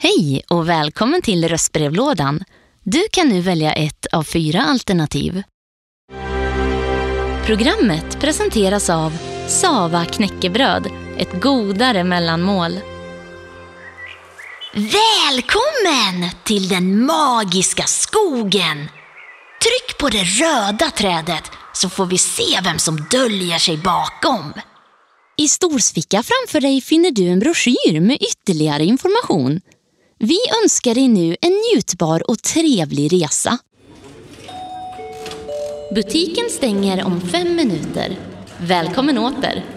Hej och välkommen till röstbrevlådan. Du kan nu välja ett av 4 alternativ. Programmet presenteras av Sava knäckebröd, ett godare mellanmål. Välkommen till den magiska skogen! Tryck på det röda trädet så får vi se vem som döljer sig bakom. I storsficka framför dig finner du en broschyr med ytterligare information. Vi önskar dig nu en njutbar och trevlig resa. Butiken stänger om 5 minuter. Välkommen åter!